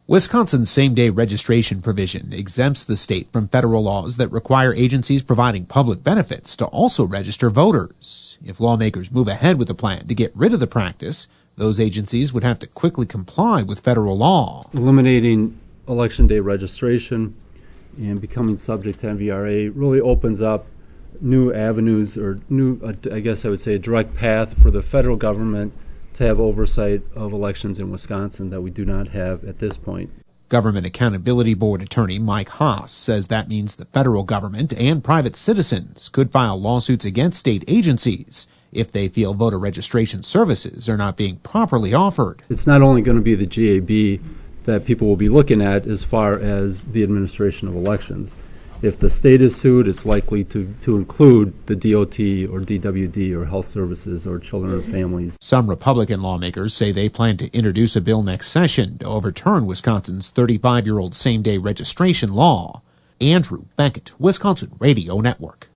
Wisconsin's same-day registration provision exempts the state from federal laws that require agencies providing public benefits to also register voters. If lawmakers move ahead with a plan to get rid of the practice, those agencies would have to quickly comply with federal law. Eliminating Election Day registration and becoming subject to MVRA really opens up new avenues, or I guess I would say a direct path for the federal government to have oversight of elections in Wisconsin that we do not have at this point. Government Accountability Board attorney Mike Haas says that means the federal government and private citizens could file lawsuits against state agencies if they feel voter registration services are not being properly offered. It's not only going to be the GAB that people will be looking at as far as the administration of elections. If the state is sued, it's likely to include the DOT or DWD or health services or children and families. Some Republican lawmakers say they plan to introduce a bill next session to overturn Wisconsin's 35-year-old same-day registration law. Andrew Beckett, Wisconsin Radio Network.